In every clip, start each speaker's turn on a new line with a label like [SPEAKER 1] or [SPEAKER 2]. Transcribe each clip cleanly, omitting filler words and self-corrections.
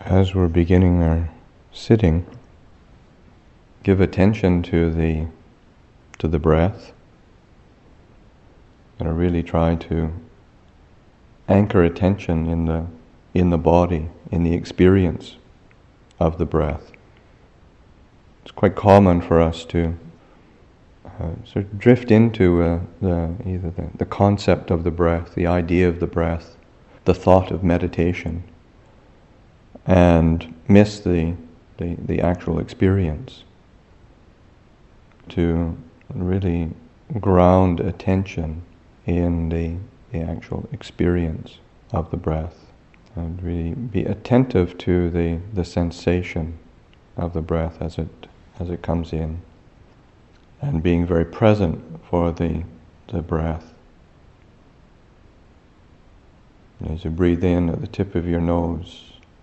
[SPEAKER 1] As we're beginning our sitting, give attention to the breath, and really try to anchor attention in the body, in the experience of the breath. It's quite common for us to sort of drift into either the concept of the breath, the idea of the breath, the thought of meditation, and miss the actual experience. To really ground attention in the actual experience of the breath, and really be attentive to the sensation of the breath as it comes in, and being very present for the breath. As you breathe in at the tip of your nose,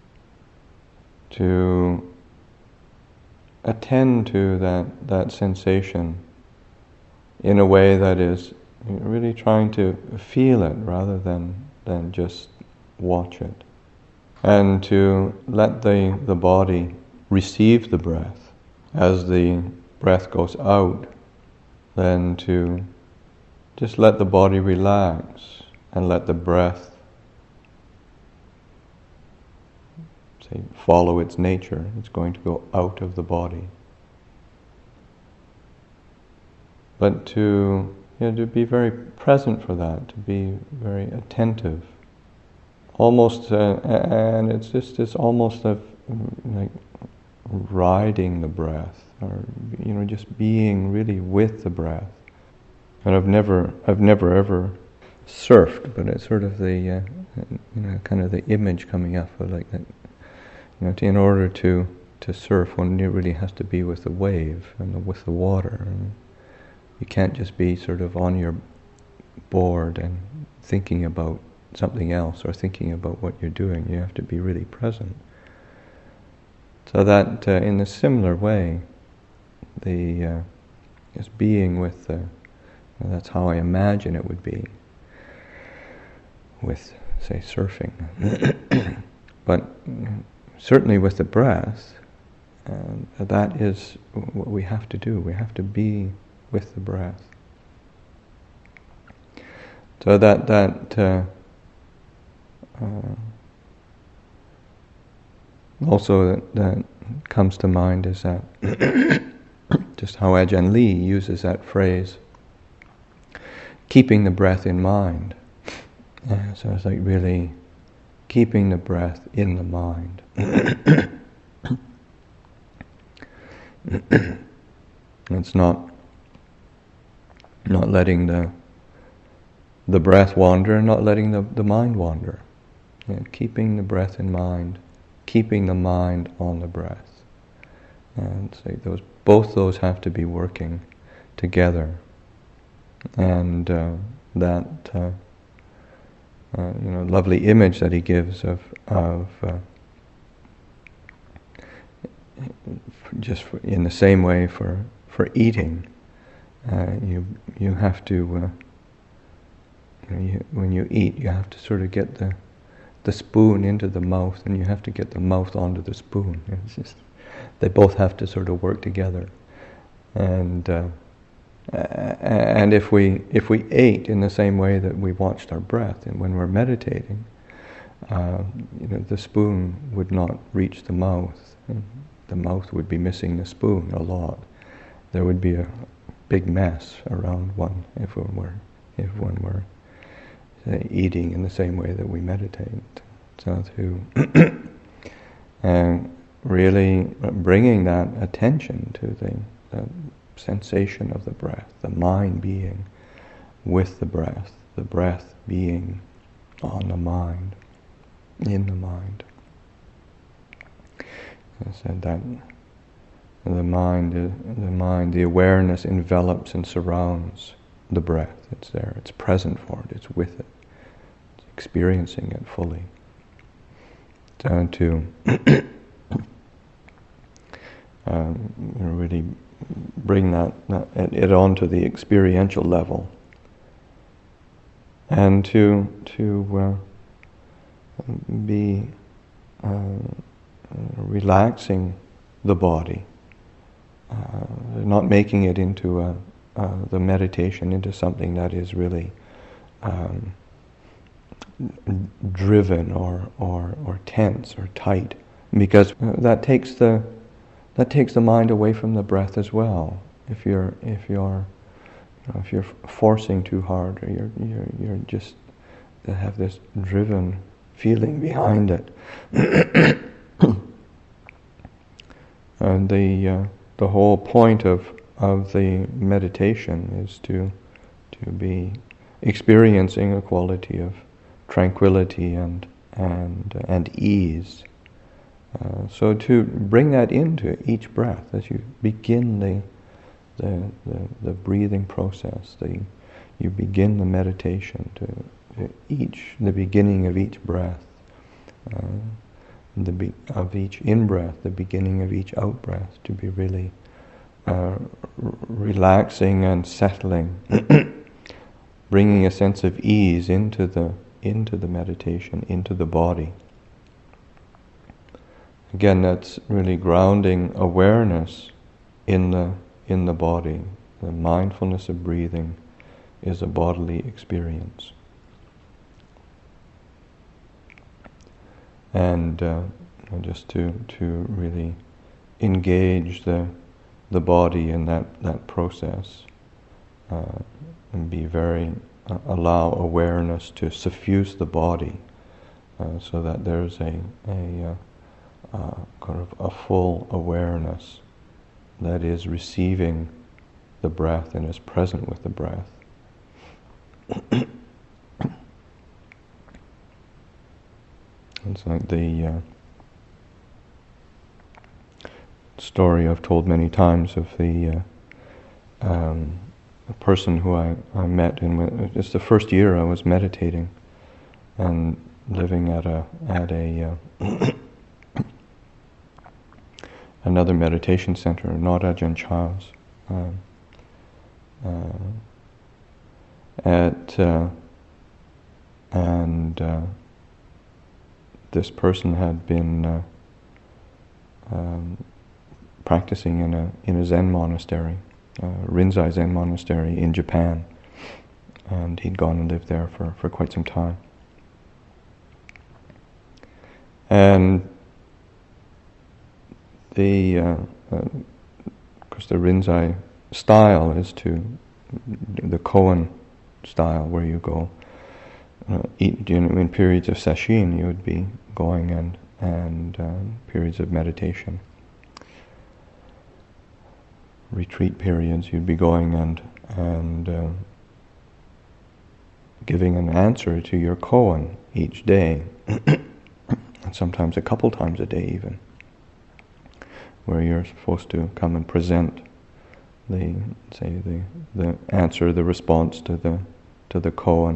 [SPEAKER 1] to attend to that sensation in a way that is really trying to feel it rather than just watch it. And to let the body receive the breath. As the breath goes out, then to just let the body relax and let the breath follow its nature. It's going to go out of the body. But to be very present for that, to be very attentive, almost, and it's almost like riding the breath, or just being really with the breath. And I've never ever surfed, but it's sort of the kind of the image coming up of like that. In order to surf, one really has to be with the wave and with the water. And you can't just be sort of on your board and thinking about something else or thinking about what you're doing. You have to be really present. So that in a similar way, just being with that's how I imagine it would be with, say, surfing. But certainly with the breath, that is what we have to do. We have to be with the breath. So that also that comes to mind is that just how Ajahn Lee uses that phrase, keeping the breath in mind. So it's like really keeping the breath in the mind. It's not letting the breath wander, and not letting the mind wander. Keeping the breath in mind, keeping the mind on the breath. And say both those have to be working together. And that lovely image that he gives of just in the same way for eating, you have to when you eat, you have to sort of get the spoon into the mouth, and you have to get the mouth onto the spoon. It's just, they both have to sort of work together. And if we ate in the same way that we watched our breath, and when we're meditating, the spoon would not reach the mouth. The mouth would be missing the spoon a lot. There would be a big mess around one if one were say, eating in the same way that we meditate. So to really bringing that attention to the sensation of the breath, the mind being with the breath being on the mind, in the mind. I said that the mind, the awareness envelops and surrounds the breath. It's there, it's present for it, it's with it, it's experiencing it fully. To really bring it onto the experiential level, and to be relaxing the body, not making it into the meditation into something that is really driven or tense or tight, because that takes the mind away from the breath as well. If you're forcing too hard, or you're just have this driven feeling behind it. And the whole point of the meditation is to be experiencing a quality of tranquility and ease. So to bring that into each breath as you begin the breathing process, you begin the meditation the beginning of each breath, of each in-breath, the beginning of each out-breath, to be really relaxing and settling, bringing a sense of ease into the meditation, into the body. Again, that's really grounding awareness in the body. The mindfulness of breathing is a bodily experience. And just to really engage the body in that process, and be very allow awareness to suffuse the body, so that there's a kind of a full awareness that is receiving the breath and is present with the breath. It's like the story I've told many times of a person who I met in just the first year I was meditating and living at another meditation center, not Ajahn Chah's. This person had been practicing in a Zen monastery, Rinzai Zen monastery in Japan, and he'd gone and lived there for quite some time. And of course, the Rinzai style is the koan style, where you go in periods of sesshin, you would be going and periods of meditation, retreat periods, you'd be going and giving an answer to your koan each day, and sometimes a couple times a day even, where you're supposed to come and present the answer, the response to the koan,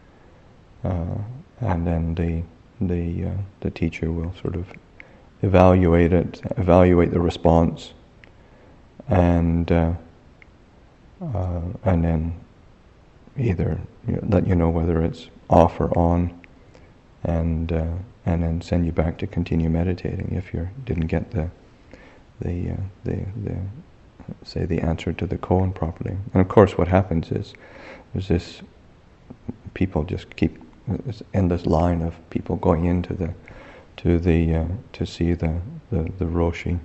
[SPEAKER 1] and then the teacher will sort of evaluate the response, and then either let you know whether it's off or on, and then send you back to continue meditating if you didn't get the answer to the koan properly. And of course, what happens is there's this people just keep this endless line of people going into to see the roshi.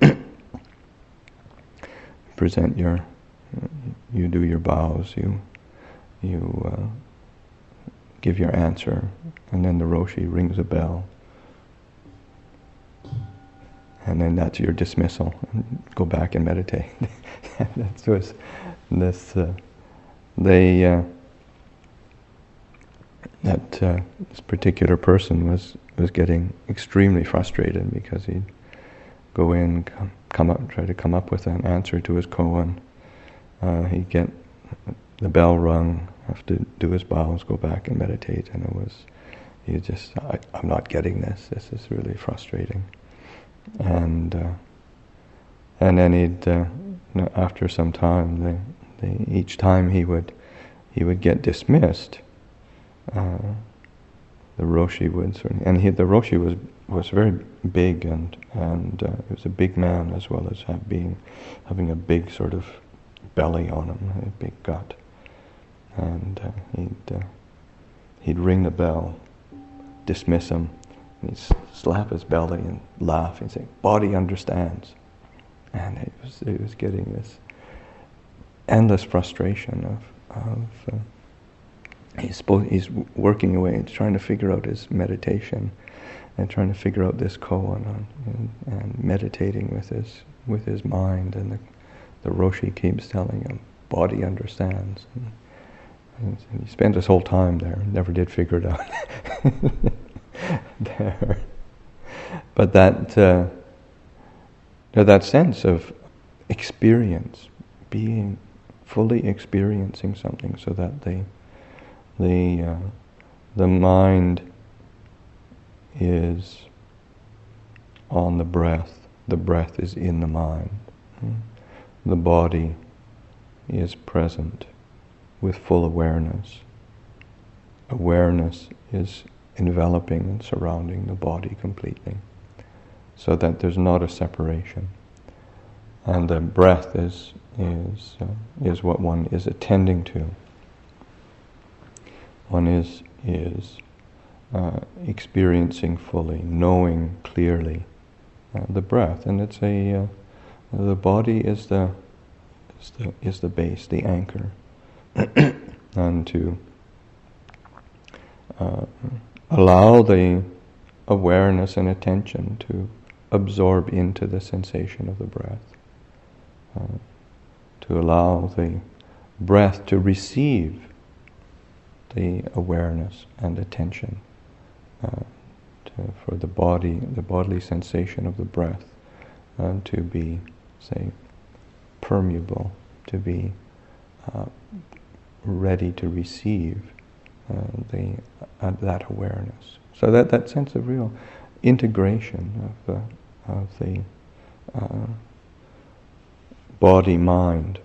[SPEAKER 1] Present you do your bows, you give your answer, and then the roshi rings a bell, and then that's your dismissal. Go back and meditate. That's was this. This particular person was getting extremely frustrated because he'd go in, try to come up with an answer to his koan. He'd get the bell rung, have to do his bows, go back and meditate, and I'm not getting this. This is really frustrating. And then he'd after some time, each time he would get dismissed. The roshi would the roshi was was very big, and he was a big man as well as having a big sort of belly on him, a big gut, and he'd ring the bell, dismiss him, and he'd slap his belly and laugh and say, "Body understands," and it was getting this endless frustration of he's working away, he's trying to figure out his meditation, and trying to figure out this koan and meditating with his mind, and the Roshi keeps telling him, "Body understands." And he spent his whole time there, never did figure it out. There, but that sense of experience, being fully experiencing something, so that the mind is on the breath is in the mind, the body is present with full awareness. Awareness is enveloping and surrounding the body completely, so that there's not a separation. And the breath is what one is attending to. One is experiencing fully, knowing clearly the breath, and it's the body is the base, the anchor, and to allow the awareness and attention to absorb into the sensation of the breath, to allow the breath to receive the awareness and attention, for the bodily sensation of the breath to be, say, permeable, to be ready to receive that awareness. So that sense of real integration of the body-mind,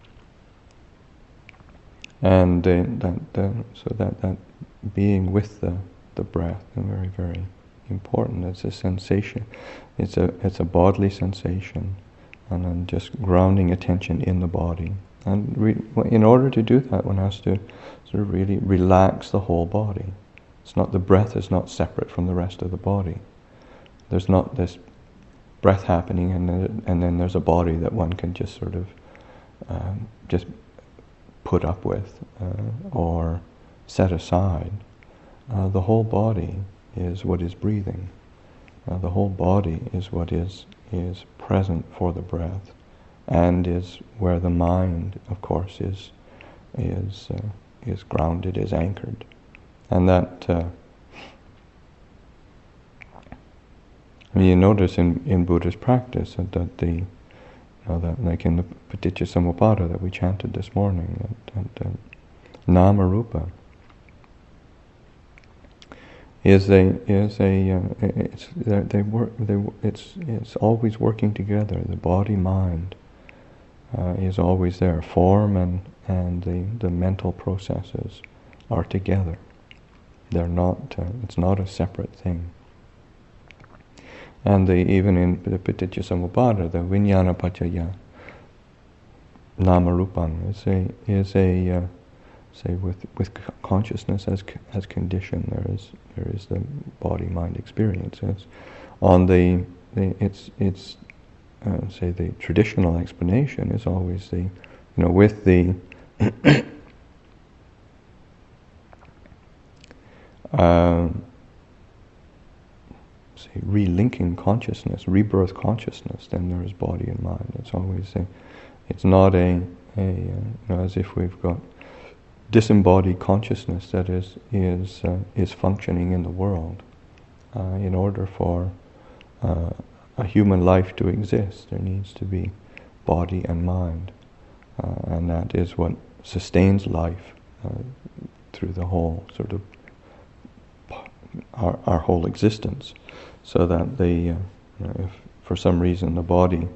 [SPEAKER 1] and that being with the breath, and very, very important. It's a sensation. It's a bodily sensation, and then just grounding attention in the body. And in order to do that, one has to sort of really relax the whole body. The breath is not separate from the rest of the body. There's not this breath happening, and then there's a body that one can just sort of just put up with or set aside. The whole body is what is breathing. The whole body is what is present for the breath, and is where the mind, of course, is grounded, is anchored, and that. You notice in Buddhist practice that that like in the Paticcasamuppada that we chanted this morning, that nama rupa it's always working together. The body mind is always there. Form and the mental processes are together. They're not. It's not a separate thing. And even in the Paticcasamuppada, the Vijnana Paccaya Namarupan is a say with consciousness as condition. There is the body mind experience. It's on the traditional explanation is always with the relinking consciousness, rebirth consciousness, then there is body and mind. It's always it's not as if we've got disembodied consciousness that is functioning in the world. In order for a human life to exist, there needs to be body and mind, and that is what sustains life through the whole sort of our whole existence. So that if for some reason the body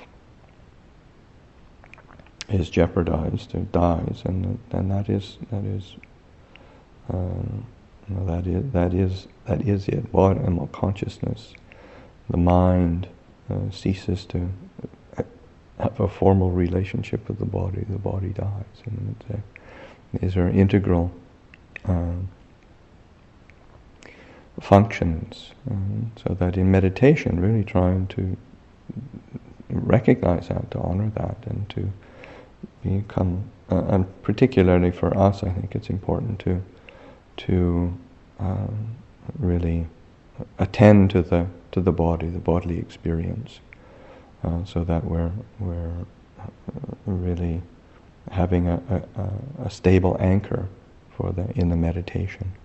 [SPEAKER 1] is jeopardized or dies, and that is that is it. Body and consciousness, the mind ceases to have a formal relationship with the body dies, and these are integral functions. So that in meditation, really trying to recognize that, to honor that, and to become, and particularly for us, I think it's important to really attend to the body, the bodily experience, so that we're really having a stable anchor in the meditation.